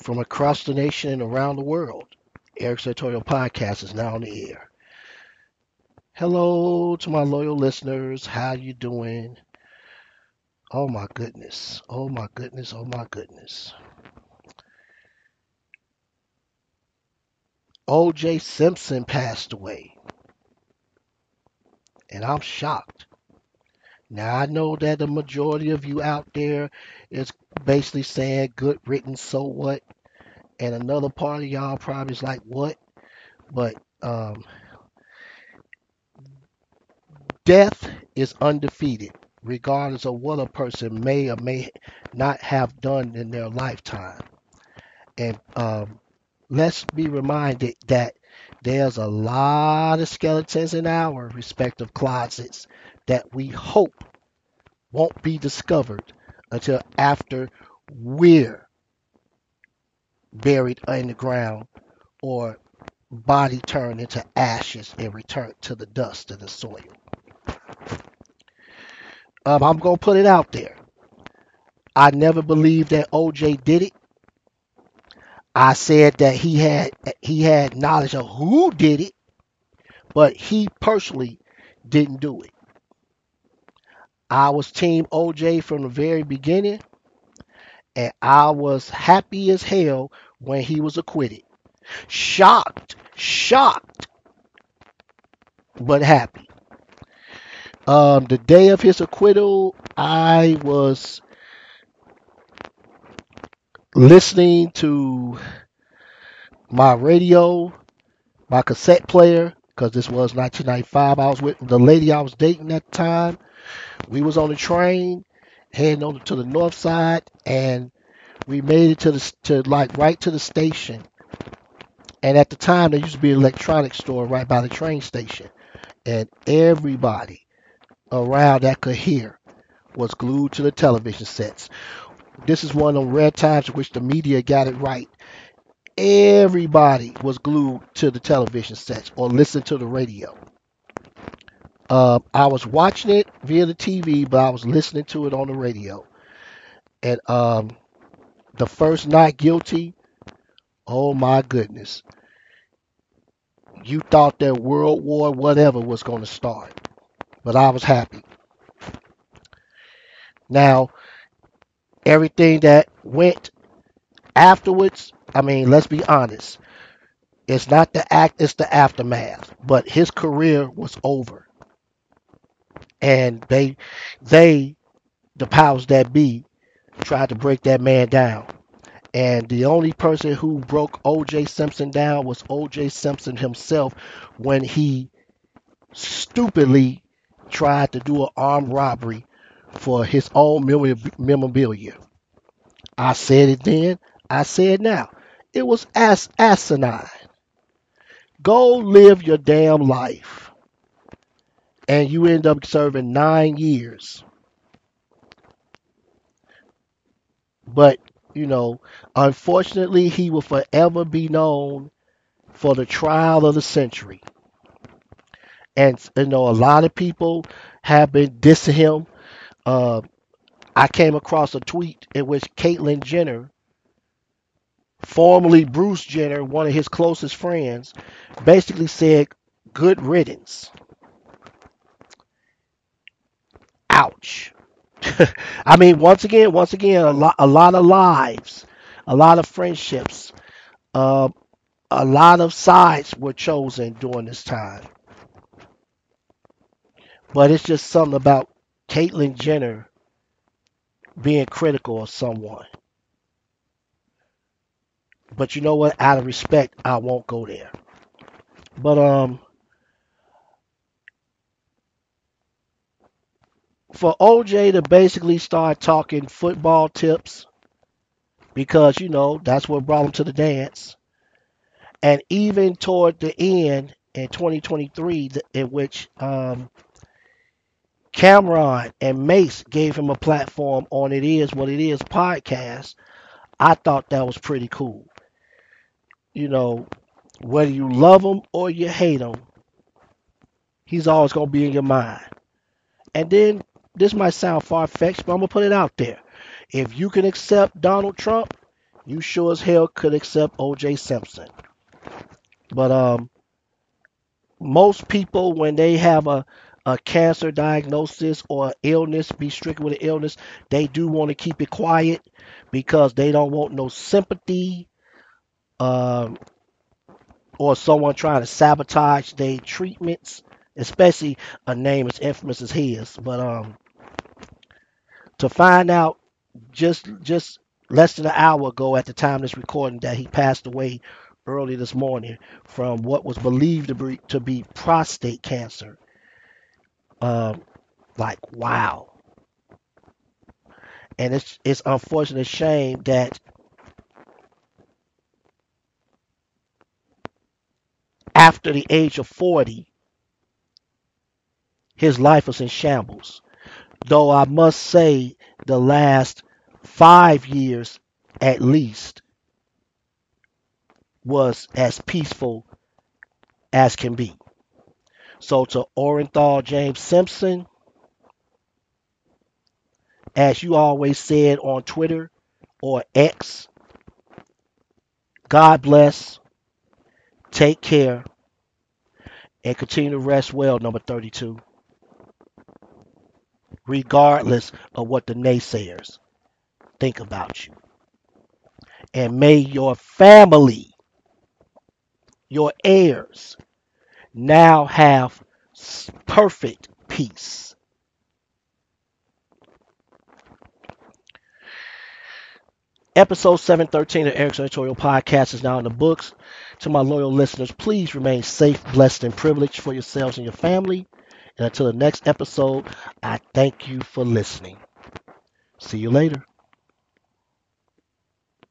from across the nation and around the world. Eric's Editorial Podcast is now on the air. Hello to my loyal listeners. How you doing? Oh my goodness. Oh my goodness. Oh my goodness. O.J. Simpson passed away, and I'm shocked. Now I know that the majority of you out there is basically saying good written, so what? And another part of y'all probably is like, what? But death is undefeated, regardless of what a person may or may not have done in their lifetime. And let's be reminded that there's a lot of skeletons in our respective closets that we hope won't be discovered until after we're buried in the ground or body turned into ashes and returned to the dust of the soil. I'm going to put it out there. I never believed that OJ did it. I said that he had knowledge of who did it, but he personally didn't do it. I was team OJ from the very beginning, and I was happy as hell when he was acquitted. Shocked, but happy. The day of his acquittal, I was listening to my radio, my cassette player, because this was 1995. I was with the lady I was dating at the time. We was on the train heading on to the north side, and we made it right to the station. And at the time, there used to be an electronics store right by the train station, and everybody around that could hear was glued to the television sets. This is one of the rare times in which the media got it right. Everybody was glued to the television sets or listened to the radio. I was watching it via the TV, but I was listening to it on the radio. And the first not guilty, oh my goodness. You thought that World War whatever was going to start, but I was happy. Now, everything that went afterwards, I mean, let's be honest. It's not the act, it's the aftermath. But his career was over. And the powers that be, tried to break that man down. And the only person who broke O.J. Simpson down was O.J. Simpson himself when he stupidly tried to do an armed robbery for his own memorabilia. I said it then, I say it now. It was asinine. Go live your damn life. And you end up serving 9 years. But, unfortunately, he will forever be known for the trial of the century. And, a lot of people have been dissing him. I came across a tweet in which Caitlyn Jenner, formerly Bruce Jenner, one of his closest friends, basically said, good riddance. Ouch. I mean, once again, a lot of lives, a lot of friendships, uh, a lot of sides were chosen during this time. But it's just something about Caitlyn Jenner being critical of someone. But you know what? Out of respect, I won't go there. But for OJ to basically start talking football tips, because that's what brought him to the dance. And even toward the end in 2023, in which Cameron and Mace gave him a platform on It Is What It Is podcast, I thought that was pretty cool. Whether you love him or you hate him, he's always going to be in your mind. And then, this might sound far-fetched, but I'm going to put it out there. If you can accept Donald Trump, You sure as hell could accept O.J. Simpson. But most people, when they have a cancer diagnosis or illness, be stricken with an illness, they do want to keep it quiet because they don't want no sympathy, um, or someone trying to sabotage their treatments, especially a name as infamous as his. But to find out just less than an hour ago at the time of this recording that he passed away early this morning from what was believed to be prostate cancer. Um, like wow, and it's unfortunate shame that after the age of 40, his life was in shambles. Though I must say, the last 5 years at least was as peaceful as can be. So to Orenthal James Simpson, as you always said on Twitter or X, God bless, take care, and continue to rest well, number 32, regardless of what the naysayers think about you. And may your family, your heirs, now have perfect peace. Episode 713 of Eric's Editorial Podcast is now in the books. To my loyal listeners, please remain safe, blessed, and privileged for yourselves and your family. And until the next episode, I thank you for listening. See you later.